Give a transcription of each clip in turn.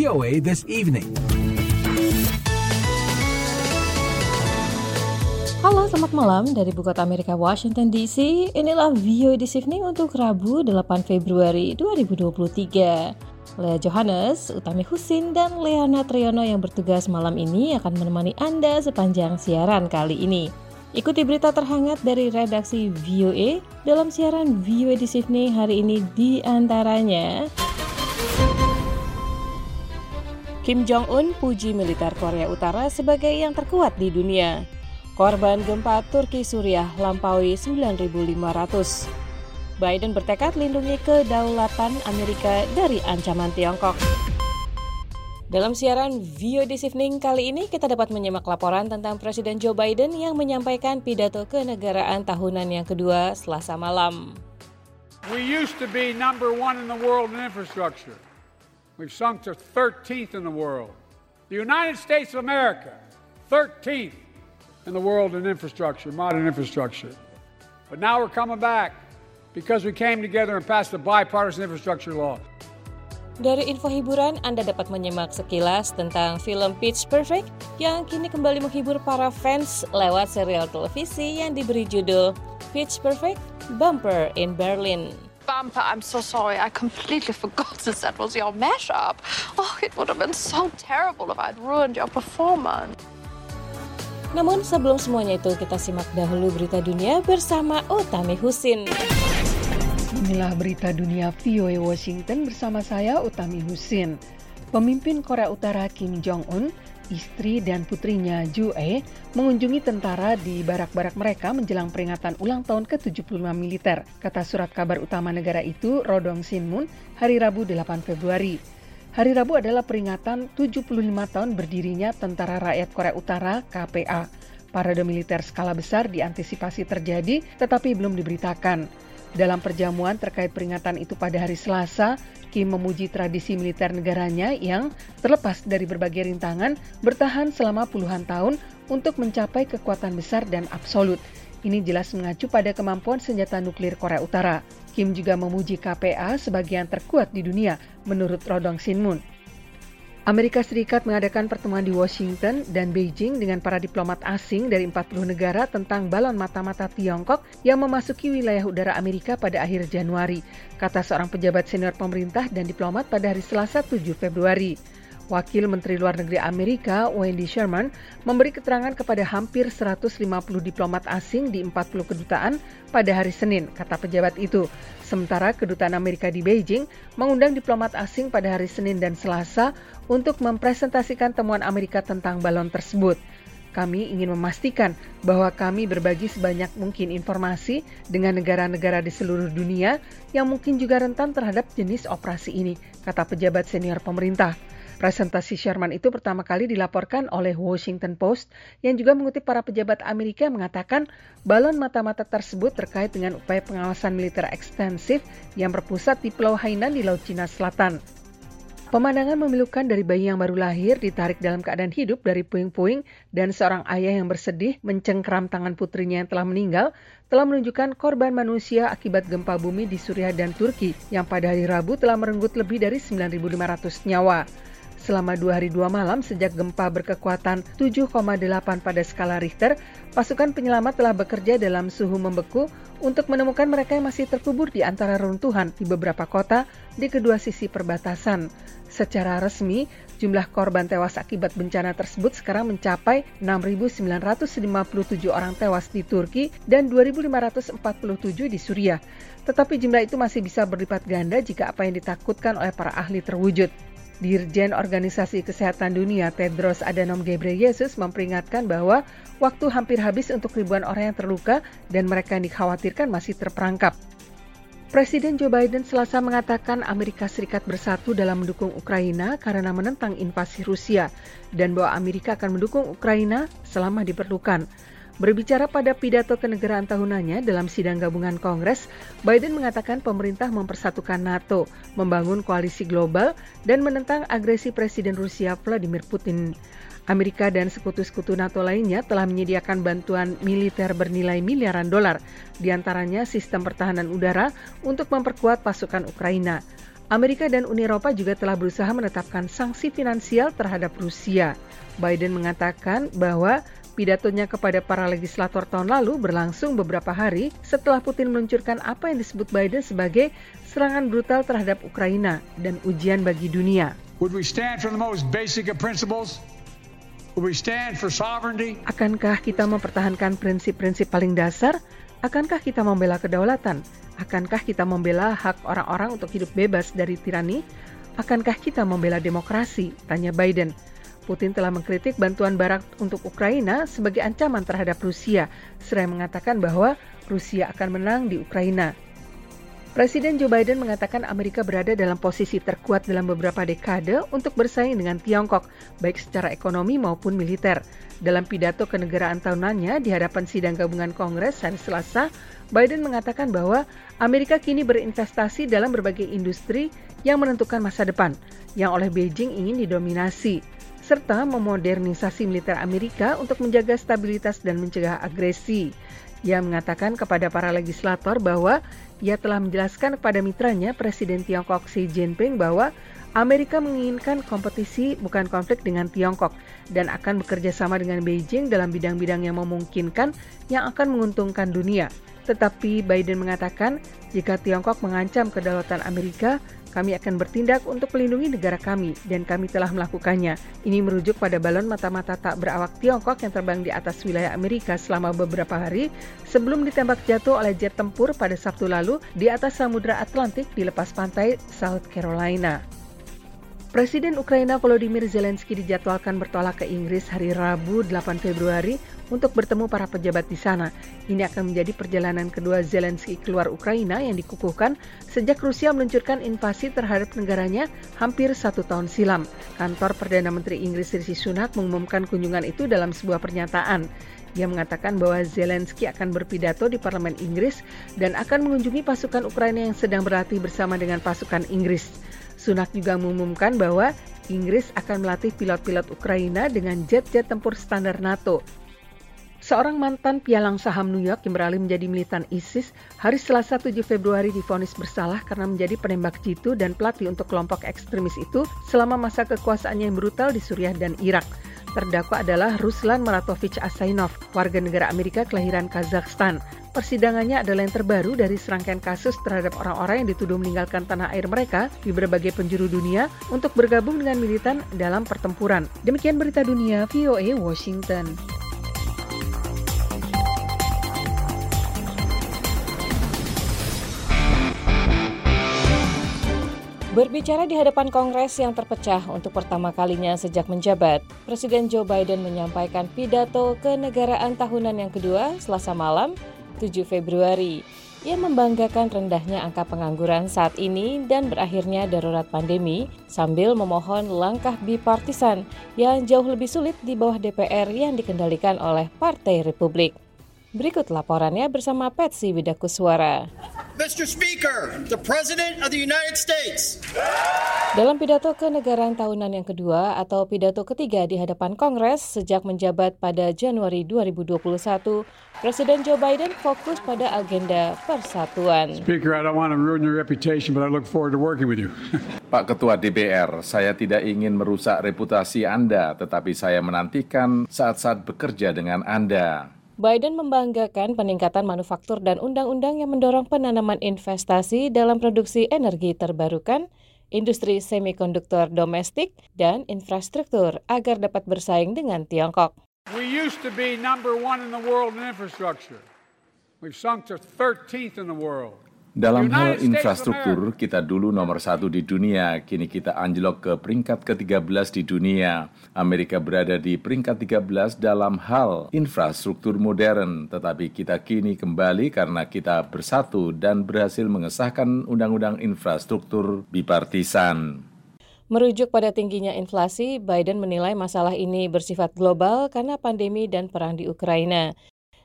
VOA This Evening. Halo, selamat malam dari Ibu Kota Amerika, Washington DC. Inilah VOA This Evening untuk Rabu 8 Februari 2023. Lea Johannes, Utami Husin, dan Leana Triyono yang bertugas malam ini akan menemani Anda sepanjang siaran kali ini. Ikuti berita terhangat dari redaksi VOA dalam siaran VOA This Evening hari ini, di antaranya Kim Jong-un puji militer Korea Utara sebagai yang terkuat di dunia. Korban gempa Turki Suriah lampaui 9.500. Biden bertekad lindungi kedaulatan Amerika dari ancaman Tiongkok. Dalam siaran VOA This Evening kali ini kita dapat menyimak laporan tentang Presiden Joe Biden yang menyampaikan pidato kenegaraan tahunan yang kedua Selasa malam. We used to be number one in the world in infrastructure. We've sunk to 13th in the world. The United States of America, 13th. In the world in infrastructure, modern infrastructure. But now we're coming back because we came together and passed a bipartisan infrastructure law. Dari info hiburan, Anda dapat menyimak sekilas tentang film Pitch Perfect yang kini kembali menghibur para fans lewat serial televisi yang diberi judul Pitch Perfect Bumper in Berlin. Bumper, I'm so sorry. I completely forgot that was your mashup. Oh, it would have been so terrible if I'd ruined your performance. Namun sebelum semuanya itu, kita simak dahulu berita dunia bersama Utami Husin. Inilah berita dunia VOA Washington bersama saya, Utami Husin. Pemimpin Korea Utara Kim Jong-un, istri dan putrinya Ju-e mengunjungi tentara di barak-barak mereka menjelang peringatan ulang tahun ke-75 militer, kata surat kabar utama negara itu, Rodong Sinmun, hari Rabu 8 Februari. Hari Rabu adalah peringatan 75 tahun berdirinya Tentara Rakyat Korea Utara KPA. Parade militer skala besar diantisipasi terjadi tetapi belum diberitakan. Dalam perjamuan terkait peringatan itu pada hari Selasa, Kim memuji tradisi militer negaranya yang terlepas dari berbagai rintangan bertahan selama puluhan tahun untuk mencapai kekuatan besar dan absolut. Ini jelas mengacu pada kemampuan senjata nuklir Korea Utara. Kim juga memuji KPA sebagai yang terkuat di dunia, menurut Rodong Sinmun. Amerika Serikat mengadakan pertemuan di Washington dan Beijing dengan para diplomat asing dari 40 negara tentang balon mata-mata Tiongkok yang memasuki wilayah udara Amerika pada akhir Januari, kata seorang pejabat senior pemerintah dan diplomat pada hari Selasa 7 Februari. Wakil Menteri Luar Negeri Amerika, Wendy Sherman, memberi keterangan kepada hampir 150 diplomat asing di 40 kedutaan pada hari Senin, kata pejabat itu. Sementara kedutaan Amerika di Beijing mengundang diplomat asing pada hari Senin dan Selasa untuk mempresentasikan temuan Amerika tentang balon tersebut. Kami ingin memastikan bahwa kami berbagi sebanyak mungkin informasi dengan negara-negara di seluruh dunia yang mungkin juga rentan terhadap jenis operasi ini, kata pejabat senior pemerintah. Presentasi Sherman itu pertama kali dilaporkan oleh Washington Post yang juga mengutip para pejabat Amerika yang mengatakan balon mata-mata tersebut terkait dengan upaya pengawasan militer ekstensif yang berpusat di Pulau Hainan di Laut Cina Selatan. Pemandangan memilukan dari bayi yang baru lahir ditarik dalam keadaan hidup dari puing-puing dan seorang ayah yang bersedih mencengkram tangan putrinya yang telah meninggal telah menunjukkan korban manusia akibat gempa bumi di Suriah dan Turki yang pada hari Rabu telah merenggut lebih dari 9.500 nyawa. Selama 2 hari 2 malam sejak gempa berkekuatan 7,8 pada skala Richter, pasukan penyelamat telah bekerja dalam suhu membeku untuk menemukan mereka yang masih terkubur di antara reruntuhan di beberapa kota di kedua sisi perbatasan. Secara resmi, jumlah korban tewas akibat bencana tersebut sekarang mencapai 6.957 orang tewas di Turki dan 2.547 di Suriah. Tetapi jumlah itu masih bisa berlipat ganda jika apa yang ditakutkan oleh para ahli terwujud. Dirjen Organisasi Kesehatan Dunia Tedros Adhanom Ghebreyesus memperingatkan bahwa waktu hampir habis untuk ribuan orang yang terluka dan mereka yang dikhawatirkan masih terperangkap. Presiden Joe Biden Selasa mengatakan Amerika Serikat bersatu dalam mendukung Ukraina karena menentang invasi Rusia dan bahwa Amerika akan mendukung Ukraina selama diperlukan. Berbicara pada pidato kenegaraan tahunannya dalam sidang gabungan Kongres, Biden mengatakan pemerintah mempersatukan NATO, membangun koalisi global, dan menentang agresi Presiden Rusia Vladimir Putin. Amerika dan sekutu-sekutu NATO lainnya telah menyediakan bantuan militer bernilai miliaran dolar, diantaranya sistem pertahanan udara untuk memperkuat pasukan Ukraina. Amerika dan Uni Eropa juga telah berusaha menetapkan sanksi finansial terhadap Rusia. Biden mengatakan bahwa pidatonya kepada para legislator tahun lalu berlangsung beberapa hari setelah Putin meluncurkan apa yang disebut Biden sebagai serangan brutal terhadap Ukraina dan ujian bagi dunia. Would we stand for the most basic of principles? Would we stand for sovereignty? Akankah kita mempertahankan prinsip-prinsip paling dasar? Akankah kita membela kedaulatan? Akankah kita membela hak orang-orang untuk hidup bebas dari tirani? Akankah kita membela demokrasi? Tanya Biden. Putin telah mengkritik bantuan barat untuk Ukraina sebagai ancaman terhadap Rusia, seraya mengatakan bahwa Rusia akan menang di Ukraina. Presiden Joe Biden mengatakan Amerika berada dalam posisi terkuat dalam beberapa dekade untuk bersaing dengan Tiongkok, baik secara ekonomi maupun militer. Dalam pidato kenegaraan tahunannya di hadapan sidang gabungan Kongres hari Selasa, Biden mengatakan bahwa Amerika kini berinvestasi dalam berbagai industri yang menentukan masa depan, yang oleh Beijing ingin didominasi, serta memodernisasi militer Amerika untuk menjaga stabilitas dan mencegah agresi. Ia mengatakan kepada para legislator bahwa ia telah menjelaskan kepada mitranya Presiden Tiongkok Xi Jinping bahwa Amerika menginginkan kompetisi bukan konflik dengan Tiongkok dan akan bekerja sama dengan Beijing dalam bidang-bidang yang memungkinkan yang akan menguntungkan dunia. Tetapi Biden mengatakan jika Tiongkok mengancam kedaulatan Amerika, kami akan bertindak untuk melindungi negara kami, dan kami telah melakukannya. Ini merujuk pada balon mata-mata tak berawak Tiongkok yang terbang di atas wilayah Amerika selama beberapa hari sebelum ditembak jatuh oleh jet tempur pada Sabtu lalu di atas Samudra Atlantik di lepas pantai South Carolina. Presiden Ukraina Volodymyr Zelensky dijadwalkan bertolak ke Inggris hari Rabu 8 Februari untuk bertemu para pejabat di sana. Ini akan menjadi perjalanan kedua Zelensky keluar Ukraina yang dikukuhkan sejak Rusia meluncurkan invasi terhadap negaranya hampir 1 tahun silam. Kantor Perdana Menteri Inggris Rishi Sunak mengumumkan kunjungan itu dalam sebuah pernyataan. Ia mengatakan bahwa Zelensky akan berpidato di Parlemen Inggris dan akan mengunjungi pasukan Ukraina yang sedang berlatih bersama dengan pasukan Inggris. Sunak juga mengumumkan bahwa Inggris akan melatih pilot-pilot Ukraina dengan jet-jet tempur standar NATO. Seorang mantan pialang saham New York yang beralih menjadi militan ISIS hari Selasa 7 Februari divonis bersalah karena menjadi penembak jitu dan pelatih untuk kelompok ekstremis itu selama masa kekuasaannya yang brutal di Suriah dan Irak. Terdakwa adalah Ruslan Maratovich Asainov, warga negara Amerika kelahiran Kazakhstan. Persidangannya adalah yang terbaru dari serangkaian kasus terhadap orang-orang yang dituduh meninggalkan tanah air mereka di berbagai penjuru dunia untuk bergabung dengan militan dalam pertempuran. Demikian berita dunia VOA Washington. Berbicara di hadapan Kongres yang terpecah untuk pertama kalinya sejak menjabat, Presiden Joe Biden menyampaikan pidato kenegaraan tahunan yang kedua Selasa malam, 7 Februari. Ia membanggakan rendahnya angka pengangguran saat ini dan berakhirnya darurat pandemi sambil memohon langkah bipartisan yang jauh lebih sulit di bawah DPR yang dikendalikan oleh Partai Republik. Berikut laporannya bersama Patsy Widakuswara. Mr. Speaker, the President of the United States. Dalam pidato kenegaraan tahunan yang kedua atau pidato ketiga di hadapan Kongres sejak menjabat pada Januari 2021, Presiden Joe Biden fokus pada agenda persatuan. Speaker, I don't want to ruin your reputation, but I look forward to working with you. Pak Ketua DPR, saya tidak ingin merusak reputasi Anda, tetapi saya menantikan saat-saat bekerja dengan Anda. Biden membanggakan peningkatan manufaktur dan undang-undang yang mendorong penanaman investasi dalam produksi energi terbarukan, industri semikonduktor domestik, dan infrastruktur agar dapat bersaing dengan Tiongkok. We used to be number one in the world in infrastructure. We've sunk to 13th in the world. Dalam hal infrastruktur, kita dulu nomor 1 di dunia, kini kita anjlok ke peringkat ke-13 di dunia. Amerika berada di peringkat 13 dalam hal infrastruktur modern, tetapi kita kini kembali karena kita bersatu dan berhasil mengesahkan undang-undang infrastruktur bipartisan. Merujuk pada tingginya inflasi, Biden menilai masalah ini bersifat global karena pandemi dan perang di Ukraina.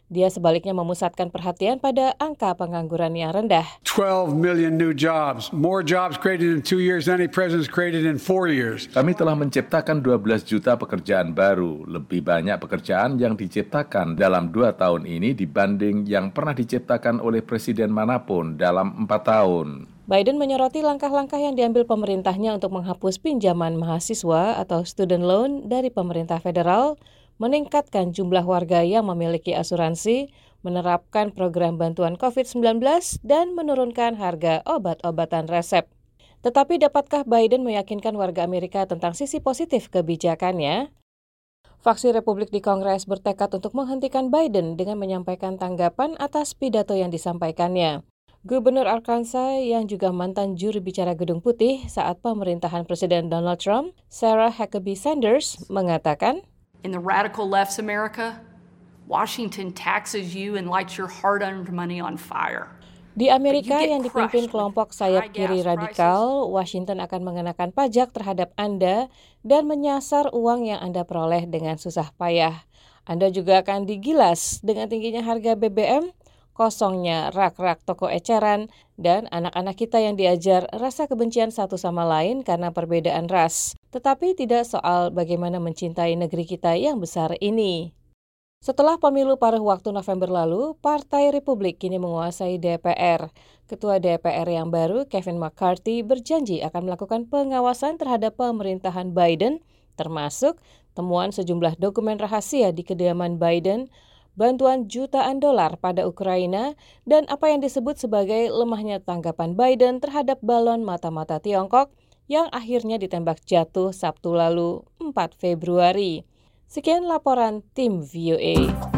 Dia sebaliknya memusatkan perhatian pada angka pengangguran yang rendah. 12 million new jobs, more jobs created in 2 years than any president's created in 4 years. Kami telah menciptakan 12 juta pekerjaan baru, lebih banyak pekerjaan yang diciptakan dalam 2 tahun ini dibanding yang pernah diciptakan oleh presiden manapun dalam 4 tahun. Biden menyoroti langkah-langkah yang diambil pemerintahnya untuk menghapus pinjaman mahasiswa atau student loan dari pemerintah federal, meningkatkan jumlah warga yang memiliki asuransi, menerapkan program bantuan COVID-19, dan menurunkan harga obat-obatan resep. Tetapi dapatkah Biden meyakinkan warga Amerika tentang sisi positif kebijakannya? Faksi Republik di Kongres bertekad untuk menghentikan Biden dengan menyampaikan tanggapan atas pidato yang disampaikannya. Gubernur Arkansas yang juga mantan juru bicara Gedung Putih saat pemerintahan Presiden Donald Trump, Sarah Huckabee Sanders, mengatakan, In the radical left's America, Washington taxes you and lights your hard-earned money on fire. Di Amerika yang dipimpin kelompok sayap kiri radikal, Washington akan mengenakan pajak terhadap Anda dan menyasar uang yang Anda peroleh dengan susah payah. Anda juga akan digilas dengan tingginya harga BBM, kosongnya rak-rak toko eceran, dan anak-anak kita yang diajar rasa kebencian satu sama lain karena perbedaan ras, tetapi tidak soal bagaimana mencintai negeri kita yang besar ini. Setelah pemilu paruh waktu November lalu, Partai Republik kini menguasai DPR. Ketua DPR yang baru, Kevin McCarthy, berjanji akan melakukan pengawasan terhadap pemerintahan Biden, termasuk temuan sejumlah dokumen rahasia di kediaman Biden, bantuan jutaan dolar pada Ukraina, dan apa yang disebut sebagai lemahnya tanggapan Biden terhadap balon mata-mata Tiongkok yang akhirnya ditembak jatuh Sabtu lalu, 4 Februari. Sekian laporan tim VOA.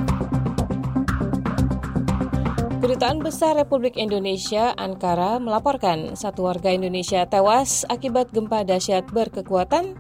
Kedutaan Besar Republik Indonesia, Ankara, melaporkan 1 warga Indonesia tewas akibat gempa dahsyat berkekuatan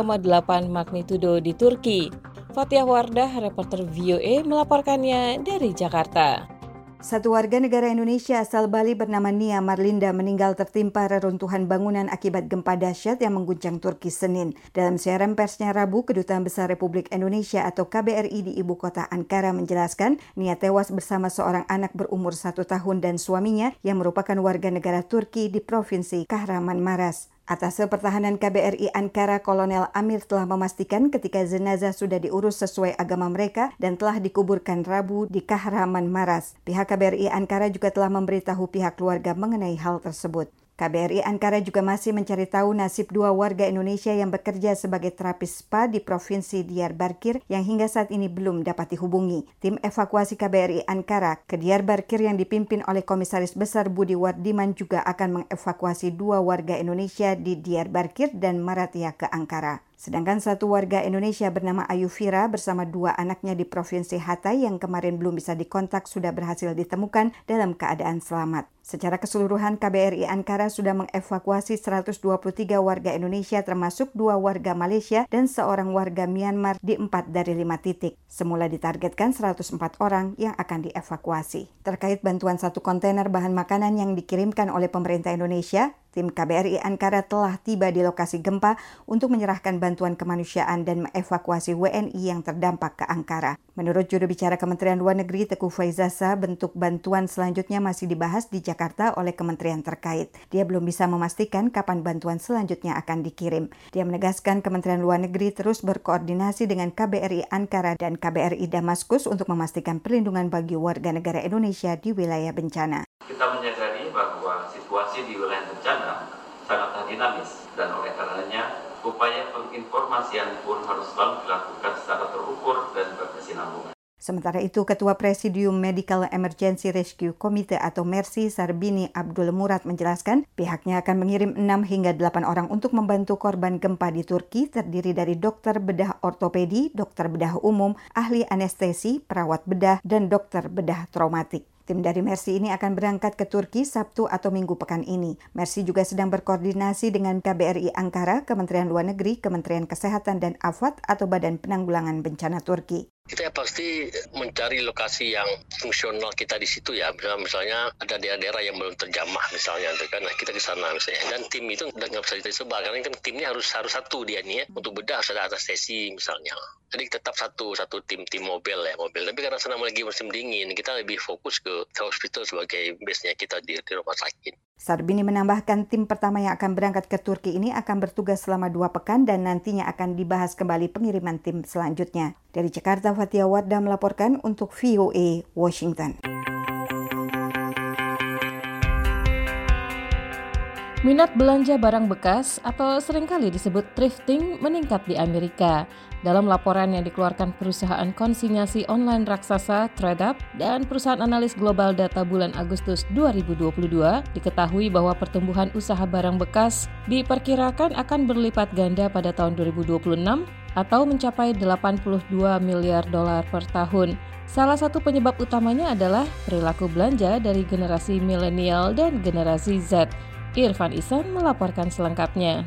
7,8 magnitudo di Turki. Fathia Wardah, reporter VOA, melaporkannya dari Jakarta. 1 warga negara Indonesia asal Bali bernama Nia Marlinda meninggal tertimpa reruntuhan bangunan akibat gempa dahsyat yang mengguncang Turki Senin. Dalam siaran persnya Rabu, Kedutaan Besar Republik Indonesia atau KBRI di ibu kota Ankara menjelaskan Nia tewas bersama seorang anak berumur 1 tahun dan suaminya yang merupakan warga negara Turki di Provinsi Kahramanmaras. Atase Pertahanan KBRI Ankara Kolonel Amir telah memastikan ketika jenazah sudah diurus sesuai agama mereka dan telah dikuburkan Rabu di Kahramanmaras. Pihak KBRI Ankara juga telah memberitahu pihak keluarga mengenai hal tersebut. KBRI Ankara juga masih mencari tahu nasib 2 warga Indonesia yang bekerja sebagai terapis spa di Provinsi Diyarbakir yang hingga saat ini belum dapat dihubungi. Tim evakuasi KBRI Ankara ke Diyarbakir yang dipimpin oleh Komisaris Besar Budi Wardiman juga akan mengevakuasi 2 warga Indonesia di Diyarbakir dan Maratya ke Ankara. Sedangkan 1 warga Indonesia bernama Ayu Fira bersama 2 anaknya di Provinsi Hatay yang kemarin belum bisa dikontak sudah berhasil ditemukan dalam keadaan selamat. Secara keseluruhan, KBRI Ankara sudah mengevakuasi 123 warga Indonesia termasuk 2 warga Malaysia dan 1 warga Myanmar di 4 dari 5 titik. Semula ditargetkan 104 orang yang akan dievakuasi. Terkait bantuan 1 kontainer bahan makanan yang dikirimkan oleh pemerintah Indonesia, tim KBRI Ankara telah tiba di lokasi gempa untuk menyerahkan bantuan kemanusiaan dan mengevakuasi WNI yang terdampak ke Ankara. Menurut juru bicara Kementerian Luar Negeri Teguh Faizasa, bentuk bantuan selanjutnya masih dibahas di Jakarta oleh kementerian terkait. Dia belum bisa memastikan kapan bantuan selanjutnya akan dikirim. Dia menegaskan Kementerian Luar Negeri terus berkoordinasi dengan KBRI Ankara dan KBRI Damaskus untuk memastikan perlindungan bagi warga negara Indonesia di wilayah bencana. Kita menyadari bahwa situasi di wilayah bencana sangatlah dinamis dan oleh karenanya upaya penginformasian pun harus selalu dilakukan secara terukur dan berkesinambungan. Sementara itu, Ketua Presidium Medical Emergency Rescue Committee atau MERSI Sarbini Abdul Murad menjelaskan pihaknya akan mengirim 6 hingga 8 orang untuk membantu korban gempa di Turki terdiri dari dokter bedah ortopedi, dokter bedah umum, ahli anestesi, perawat bedah, dan dokter bedah traumatik. Tim dari Mercy ini akan berangkat ke Turki Sabtu atau Minggu pekan ini. Mercy juga sedang berkoordinasi dengan KBRI Ankara, Kementerian Luar Negeri, Kementerian Kesehatan dan AFAD atau Badan Penanggulangan Bencana Turki. Kita ya pasti mencari lokasi yang fungsional kita di situ ya. Misalnya ada daerah-daerah yang belum terjamah misalnya, kan nah, kita di sana misalnya. Dan tim itu nggak bisa disebar karena kan timnya harus satu dia nih ya. Untuk bedah harus ada anestesi misalnya. Jadi tetap satu tim mobil. Tapi karena sana lagi musim dingin, kita lebih fokus ke hospital sebagai base-nya kita di rumah sakit. Sarbini menambahkan tim pertama yang akan berangkat ke Turki ini akan bertugas selama 2 pekan dan nantinya akan dibahas kembali pengiriman tim selanjutnya. Dari Jakarta, Fathia Wardah melaporkan untuk VOA Washington. Minat belanja barang bekas atau seringkali disebut thrifting meningkat di Amerika. Dalam laporan yang dikeluarkan perusahaan konsinyasi online raksasa ThredUp dan perusahaan analis global data bulan Agustus 2022, diketahui bahwa pertumbuhan usaha barang bekas diperkirakan akan berlipat ganda pada tahun 2026 atau mencapai 82 miliar dolar per tahun. Salah satu penyebab utamanya adalah perilaku belanja dari generasi milenial dan generasi Z. Irfan Ihsan melaporkan selengkapnya.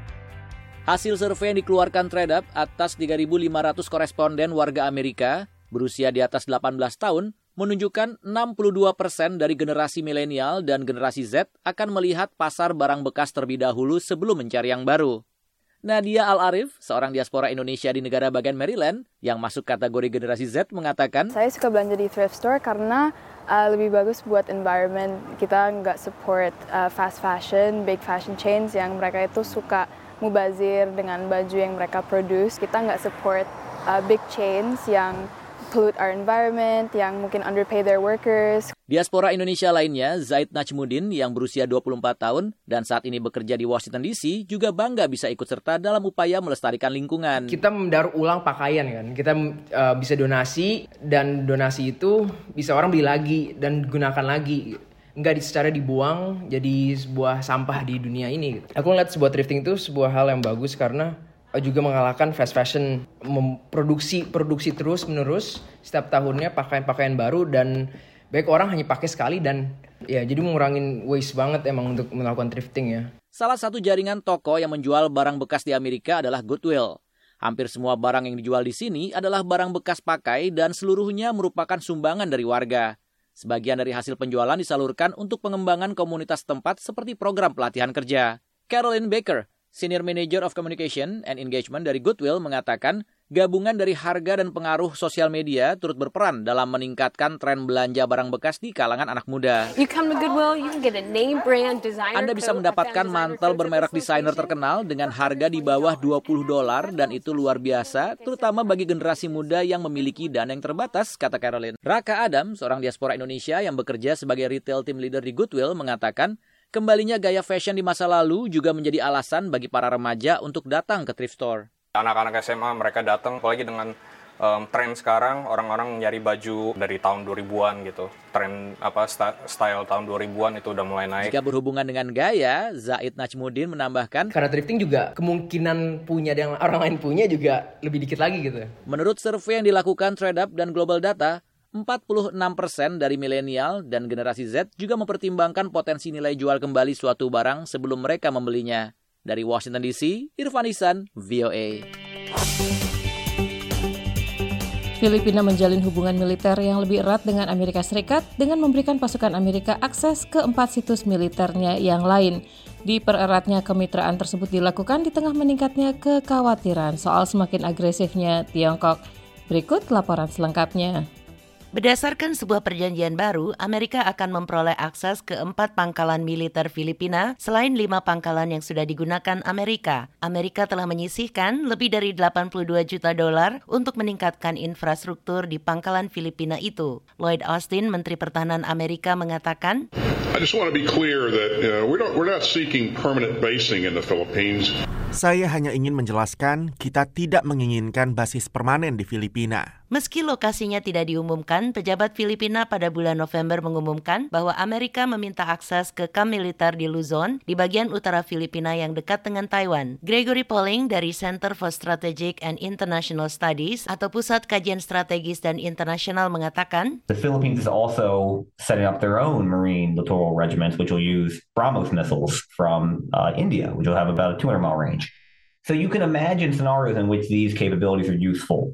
Hasil survei yang dikeluarkan ThredUp atas 3.500 koresponden warga Amerika berusia di atas 18 tahun menunjukkan 62% dari generasi milenial dan generasi Z akan melihat pasar barang bekas terlebih dahulu sebelum mencari yang baru. Nadia Al-Arif, seorang diaspora Indonesia di negara bagian Maryland yang masuk kategori generasi Z, mengatakan, saya suka belanja di thrift store karena lebih bagus buat environment. Kita nggak support fast fashion, big fashion chains yang mereka itu suka mubazir dengan baju yang mereka produce. Kita nggak support big chains yang pollute our environment, yang mungkin underpay their workers. Diaspora Indonesia lainnya, Zaid Najmudin yang berusia 24 tahun dan saat ini bekerja di Washington DC juga bangga bisa ikut serta dalam upaya melestarikan lingkungan. Kita mendaur ulang pakaian kan, kita bisa donasi dan donasi itu bisa orang beli lagi dan gunakan lagi. Nggak secara dibuang jadi sebuah sampah di dunia ini. Aku ngeliat sebuah thrifting itu sebuah hal yang bagus karena juga mengalahkan fast fashion, memproduksi terus menerus setiap tahunnya pakaian-pakaian baru dan baik orang hanya pakai sekali dan ya jadi mengurangin waste banget emang untuk melakukan thrifting ya. Salah satu jaringan toko yang menjual barang bekas di Amerika adalah Goodwill. Hampir semua barang yang dijual di sini adalah barang bekas pakai dan seluruhnya merupakan sumbangan dari warga. Sebagian dari hasil penjualan disalurkan untuk pengembangan komunitas tempat seperti program pelatihan kerja. Caroline Baker, Senior Manager of Communication and Engagement dari Goodwill, mengatakan gabungan dari harga dan pengaruh sosial media turut berperan dalam meningkatkan tren belanja barang bekas di kalangan anak muda. Anda bisa mendapatkan mantel bermerek desainer terkenal dengan harga di bawah $20 dan itu luar biasa, terutama bagi generasi muda yang memiliki dana yang terbatas, kata Caroline. Raka Adam, seorang diaspora Indonesia yang bekerja sebagai retail team leader di Goodwill, mengatakan kembalinya gaya fashion di masa lalu juga menjadi alasan bagi para remaja untuk datang ke thrift store. Anak-anak SMA mereka datang, apalagi dengan tren sekarang, orang-orang nyari baju dari tahun 2000-an gitu. Tren style tahun 2000-an itu udah mulai naik. Jika berhubungan dengan gaya, Zaid Najmudin menambahkan, karena thrifting juga kemungkinan punya yang orang lain punya juga lebih dikit lagi gitu. Menurut survei yang dilakukan ThredUp dan Global Data, 46% dari milenial dan generasi Z juga mempertimbangkan potensi nilai jual kembali suatu barang sebelum mereka membelinya. Dari Washington DC, Irfan Ihsan, VOA. Filipina menjalin hubungan militer yang lebih erat dengan Amerika Serikat dengan memberikan pasukan Amerika akses ke 4 situs militernya yang lain. Dipereratnya kemitraan tersebut dilakukan di tengah meningkatnya kekhawatiran soal semakin agresifnya Tiongkok. Berikut laporan selengkapnya. Berdasarkan sebuah perjanjian baru, Amerika akan memperoleh akses ke 4 pangkalan militer Filipina selain 5 pangkalan yang sudah digunakan Amerika. Amerika telah menyisihkan lebih dari $82 juta untuk meningkatkan infrastruktur di pangkalan Filipina itu. Lloyd Austin, Menteri Pertahanan Amerika, mengatakan, I just want to be clear that we're not seeking permanent basing in the Philippines. Saya hanya ingin menjelaskan kita tidak menginginkan basis permanen di Filipina. Meski lokasinya tidak diumumkan, pejabat Filipina pada bulan November mengumumkan bahwa Amerika meminta akses ke kamp militer di Luzon, di bagian utara Filipina yang dekat dengan Taiwan. Gregory Polling dari Center for Strategic and International Studies atau Pusat Kajian Strategis dan Internasional mengatakan, The Philippines is also setting up their own marine littoral regiments which will use BrahMos missiles from India, which will have about a 200-mile range. So you can imagine scenarios in which these capabilities are useful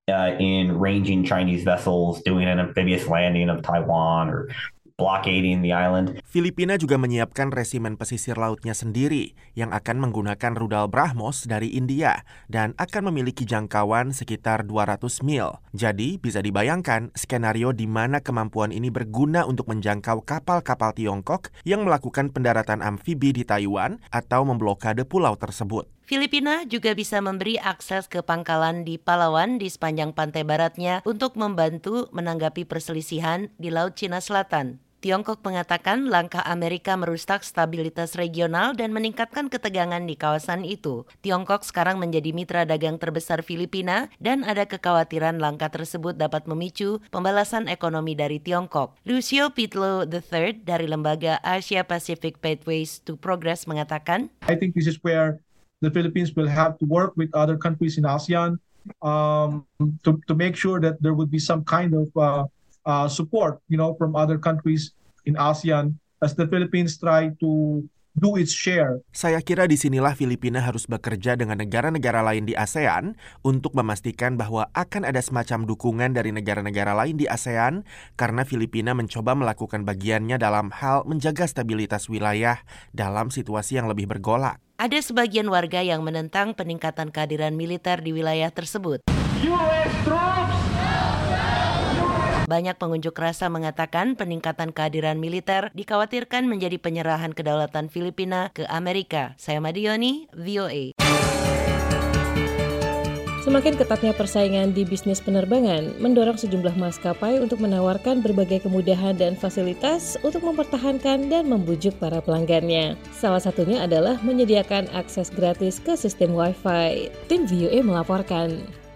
in ranging Chinese vessels doing an amphibious landing of Taiwan or blockading the island. Filipina juga menyiapkan resimen pesisir lautnya sendiri yang akan menggunakan rudal BrahMos dari India dan akan memiliki jangkauan sekitar 200 mil. Jadi bisa dibayangkan skenario di mana kemampuan ini berguna untuk menjangkau kapal-kapal Tiongkok yang melakukan pendaratan amfibi di Taiwan atau memblokade pulau tersebut. Filipina juga bisa memberi akses ke pangkalan di Palawan di sepanjang pantai baratnya untuk membantu menanggapi perselisihan di Laut Cina Selatan. Tiongkok mengatakan langkah Amerika merusak stabilitas regional dan meningkatkan ketegangan di kawasan itu. Tiongkok sekarang menjadi mitra dagang terbesar Filipina dan ada kekhawatiran langkah tersebut dapat memicu pembalasan ekonomi dari Tiongkok. Lucio Pitlo III dari lembaga Asia Pacific Pathways to Progress mengatakan, I think this is where the Philippines will have to work with other countries in ASEAN to make sure that there would be some kind of support, from other countries in ASEAN as the Philippines try to do its share. Saya kira disinilah Filipina harus bekerja dengan negara-negara lain di ASEAN untuk memastikan bahwa akan ada semacam dukungan dari negara-negara lain di ASEAN karena Filipina mencoba melakukan bagiannya dalam hal menjaga stabilitas wilayah dalam situasi yang lebih bergolak. Ada sebagian warga yang menentang peningkatan kehadiran militer di wilayah tersebut. US troops! Banyak pengunjuk rasa mengatakan peningkatan kehadiran militer dikhawatirkan menjadi penyerahan kedaulatan Filipina ke Amerika. Saya Madioni, VOA. Semakin ketatnya persaingan di bisnis penerbangan mendorong sejumlah maskapai untuk menawarkan berbagai kemudahan dan fasilitas untuk mempertahankan dan membujuk para pelanggannya. Salah satunya adalah menyediakan akses gratis ke sistem Wi-Fi. Tim VOA melaporkan.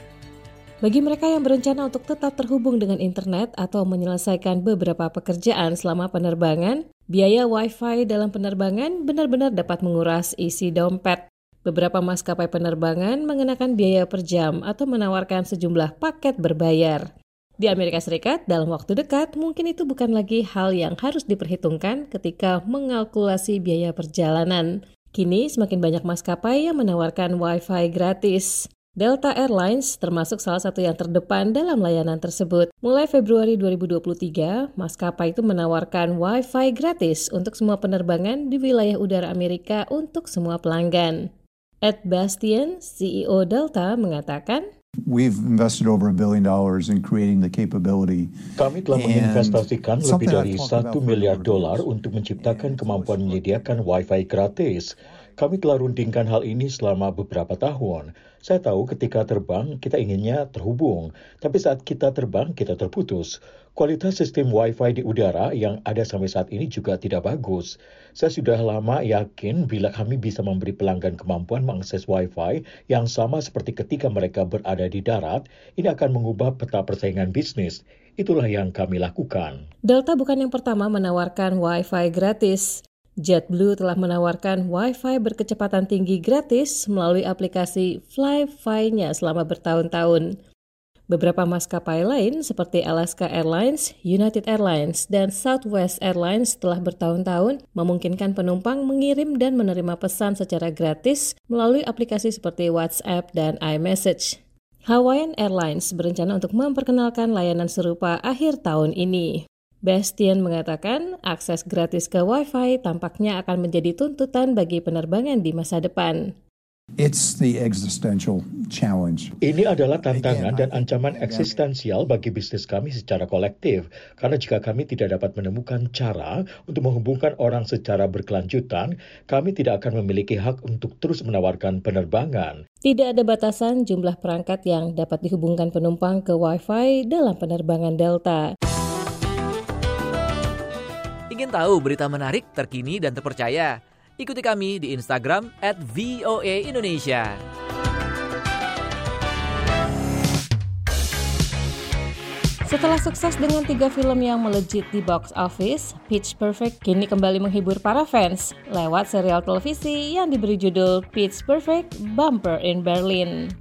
Bagi mereka yang berencana untuk tetap terhubung dengan internet atau menyelesaikan beberapa pekerjaan selama penerbangan, biaya Wi-Fi dalam penerbangan benar-benar dapat menguras isi dompet. Beberapa maskapai penerbangan mengenakan biaya per jam atau menawarkan sejumlah paket berbayar. Di Amerika Serikat, dalam waktu dekat, mungkin itu bukan lagi hal yang harus diperhitungkan ketika mengalkulasi biaya perjalanan. Kini, semakin banyak maskapai yang menawarkan Wi-Fi gratis. Delta Airlines termasuk salah satu yang terdepan dalam layanan tersebut. Mulai Februari 2023, maskapai itu menawarkan Wi-Fi gratis untuk semua penerbangan di wilayah udara Amerika untuk semua pelanggan. Ed Bastian, CEO Delta, mengatakan, We've invested over $1 billion in creating the capability. Kami telah menginvestasikan lebih dari $1 miliar untuk menciptakan kemampuan menyediakan Wi-Fi gratis. Kami telah rundingkan hal ini selama beberapa tahun. Saya tahu ketika terbang, kita inginnya terhubung. Tapi saat kita terbang, kita terputus. Kualitas sistem Wi-Fi di udara yang ada sampai saat ini juga tidak bagus. Saya sudah lama yakin bila kami bisa memberi pelanggan kemampuan mengakses Wi-Fi yang sama seperti ketika mereka berada di darat, ini akan mengubah peta persaingan bisnis. Itulah yang kami lakukan. Delta bukan yang pertama menawarkan Wi-Fi gratis. JetBlue telah menawarkan Wi-Fi berkecepatan tinggi gratis melalui aplikasi Fly-Fi-nya selama bertahun-tahun. Beberapa maskapai lain seperti Alaska Airlines, United Airlines, dan Southwest Airlines telah bertahun-tahun memungkinkan penumpang mengirim dan menerima pesan secara gratis melalui aplikasi seperti WhatsApp dan iMessage. Hawaiian Airlines berencana untuk memperkenalkan layanan serupa akhir tahun ini. Bastian mengatakan akses gratis ke Wi-Fi tampaknya akan menjadi tuntutan bagi penerbangan di masa depan. It's the existential challenge. Ini adalah tantangan dan ancaman eksistensial bagi bisnis kami secara kolektif. Karena jika kami tidak dapat menemukan cara untuk menghubungkan orang secara berkelanjutan, kami tidak akan memiliki hak untuk terus menawarkan penerbangan. Tidak ada batasan jumlah perangkat yang dapat dihubungkan penumpang ke Wi-Fi dalam penerbangan Delta. Ingin tahu berita menarik, terkini, dan terpercaya? Ikuti kami di Instagram @voaindonesia. Setelah sukses dengan 3 film yang melejit di box office, Pitch Perfect kini kembali menghibur para fans lewat serial televisi yang diberi judul Pitch Perfect Bumper in Berlin.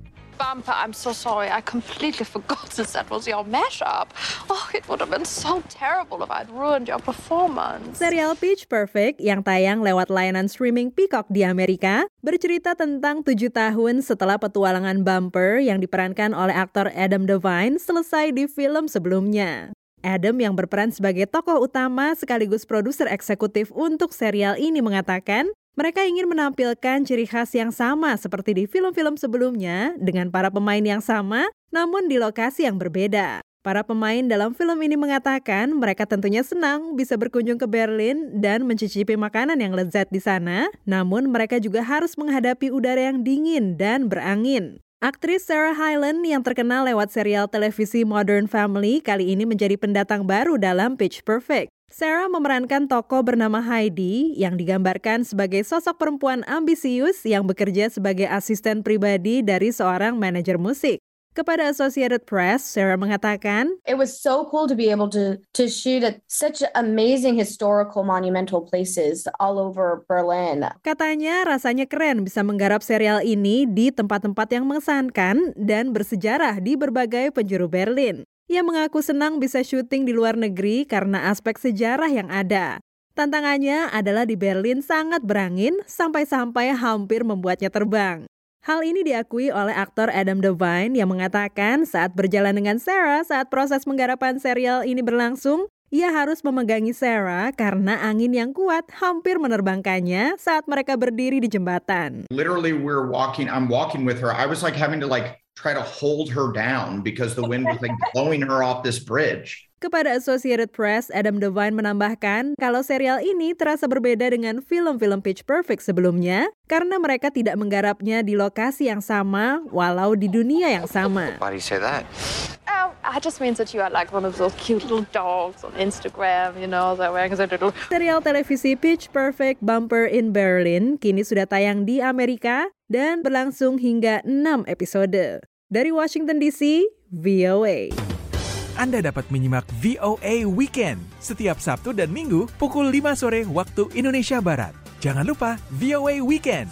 Bumper. I'm so sorry. I completely forgot that was your mashup. Oh, it would have been so terrible if I'd ruined your performance. Serial Pitch Perfect yang tayang lewat layanan streaming Peacock di Amerika bercerita tentang 7 tahun setelah petualangan Bumper yang diperankan oleh aktor Adam Devine selesai di film sebelumnya. Adam yang berperan sebagai tokoh utama sekaligus produser eksekutif untuk serial ini mengatakan, mereka ingin menampilkan ciri khas yang sama seperti di film-film sebelumnya dengan para pemain yang sama, namun di lokasi yang berbeda. Para pemain dalam film ini mengatakan mereka tentunya senang bisa berkunjung ke Berlin dan mencicipi makanan yang lezat di sana, namun mereka juga harus menghadapi udara yang dingin dan berangin. Aktris Sarah Hyland yang terkenal lewat serial televisi Modern Family kali ini menjadi pendatang baru dalam Pitch Perfect. Sarah memerankan tokoh bernama Heidi yang digambarkan sebagai sosok perempuan ambisius yang bekerja sebagai asisten pribadi dari seorang manajer musik. Kepada Associated Press, Sarah mengatakan, "It was so cool to be able to shoot at such amazing historical monumental places all over Berlin." Katanya rasanya keren bisa menggarap serial ini di tempat-tempat yang mengesankan dan bersejarah di berbagai penjuru Berlin. Ia mengaku senang bisa syuting di luar negeri karena aspek sejarah yang ada. Tantangannya adalah di Berlin sangat berangin sampai-sampai hampir membuatnya terbang. Hal ini diakui oleh aktor Adam Devine yang mengatakan saat berjalan dengan Sarah saat proses penggarapan serial ini berlangsung, ia harus memegangi Sarah karena angin yang kuat hampir menerbangkannya saat mereka berdiri di jembatan. Literally I'm walking with her. I was having to try to hold her down because the wind was blowing her off this bridge. Kepada Associated Press, Adam Devine menambahkan kalau serial ini terasa berbeda dengan film-film Pitch Perfect sebelumnya karena mereka tidak menggarapnya di lokasi yang sama walau di dunia yang sama. Why do you say that? Oh, it just means that you are like one of those cute little dogs on Instagram, they're wearing their little... Serial televisi Pitch Perfect Bumper in Berlin kini sudah tayang di Amerika dan berlangsung hingga 6 episode. Dari Washington DC, VOA. Anda dapat menyimak VOA Weekend setiap Sabtu dan Minggu pukul 5 sore waktu Indonesia Barat. Jangan lupa VOA Weekend.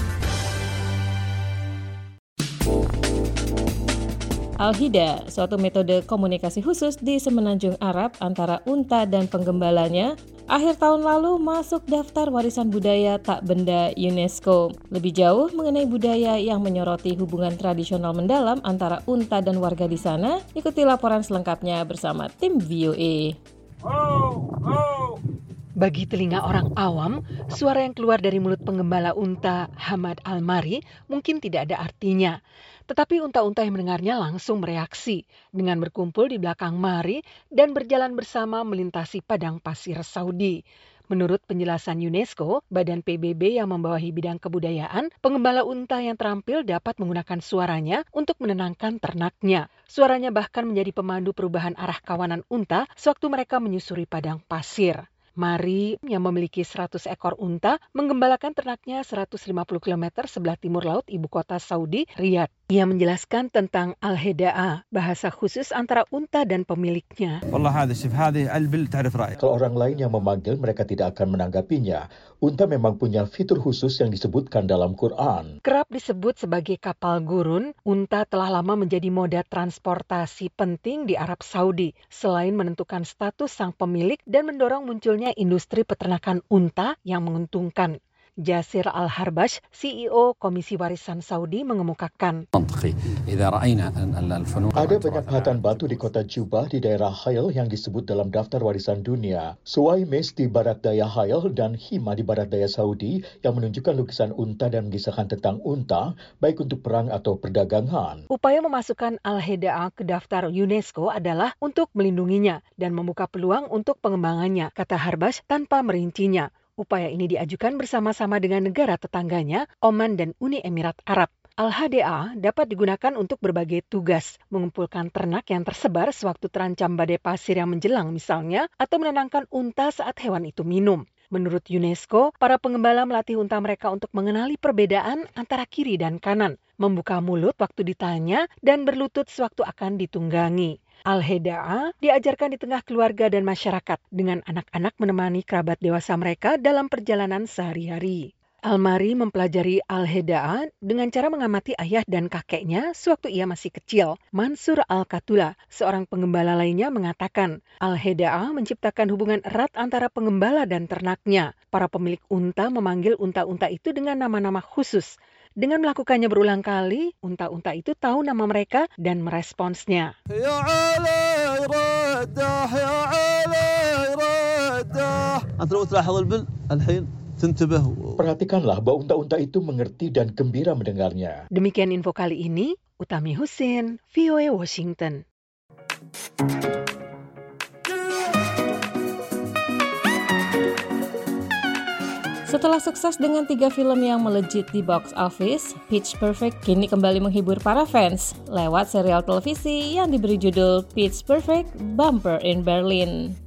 Al-Hida, suatu metode komunikasi khusus di Semenanjung Arab antara unta dan penggembalanya, akhir tahun lalu masuk daftar warisan budaya tak benda UNESCO. Lebih jauh mengenai budaya yang menyoroti hubungan tradisional mendalam antara unta dan warga di sana, ikuti laporan selengkapnya bersama tim VOA. Bagi telinga orang awam, suara yang keluar dari mulut penggembala unta Hamad Al-Mari mungkin tidak ada artinya. Tetapi unta-unta yang mendengarnya langsung bereaksi dengan berkumpul di belakang Mari dan berjalan bersama melintasi padang pasir Saudi. Menurut penjelasan UNESCO, Badan PBB yang membawahi bidang kebudayaan, penggembala unta yang terampil dapat menggunakan suaranya untuk menenangkan ternaknya. Suaranya bahkan menjadi pemandu perubahan arah kawanan unta sewaktu mereka menyusuri padang pasir. Mari yang memiliki 100 ekor unta menggembalakan ternaknya 150 km sebelah timur laut ibu kota Saudi, Riyadh. Ia menjelaskan tentang al-hida'a, bahasa khusus antara unta dan pemiliknya. Kalau orang lain yang memanggil, mereka tidak akan menanggapinya. Unta memang punya fitur khusus yang disebutkan dalam Quran. Kerap disebut sebagai kapal gurun, unta telah lama menjadi moda transportasi penting di Arab Saudi, selain menentukan status sang pemilik dan mendorong munculnya industri peternakan unta yang menguntungkan. Jasir Al-Harbash, CEO Komisi Warisan Saudi mengemukakan. Ada banyak pahatan batu di kota Jubah di daerah Hail yang disebut dalam daftar warisan dunia. Suai Mes di barat daya Hail dan Hima di barat daya Saudi yang menunjukkan lukisan unta dan mengisahkan tentang unta, baik untuk perang atau perdagangan. Upaya memasukkan Al-Hida'a ke daftar UNESCO adalah untuk melindunginya dan membuka peluang untuk pengembangannya, kata Harbash tanpa merincinya. Upaya ini diajukan bersama-sama dengan negara tetangganya, Oman dan Uni Emirat Arab. Al-Hida'a dapat digunakan untuk berbagai tugas, mengumpulkan ternak yang tersebar sewaktu terancam badai pasir yang menjelang misalnya, atau menenangkan unta saat hewan itu minum. Menurut UNESCO, para penggembala melatih unta mereka untuk mengenali perbedaan antara kiri dan kanan, membuka mulut waktu ditanya, dan berlutut sewaktu akan ditunggangi. Al-Hida'a diajarkan di tengah keluarga dan masyarakat dengan anak-anak menemani kerabat dewasa mereka dalam perjalanan sehari-hari. Almari mempelajari Al-Hedaa dengan cara mengamati ayah dan kakeknya sewaktu ia masih kecil. Mansur Al-Katula, seorang pengembala lainnya, mengatakan Al-Hedaa menciptakan hubungan erat antara pengembala dan ternaknya. Para pemilik unta memanggil unta-unta itu dengan nama-nama khusus. Dengan melakukannya berulang kali, unta-unta itu tahu nama mereka dan meresponsnya. Perhatikanlah bahwa unta-unta itu mengerti dan gembira mendengarnya. Demikian info kali ini, Utami Husin, VOA Washington. Setelah sukses dengan 3 film yang melejit di box office, Pitch Perfect kini kembali menghibur para fans lewat serial televisi yang diberi judul Pitch Perfect Bumper in Berlin.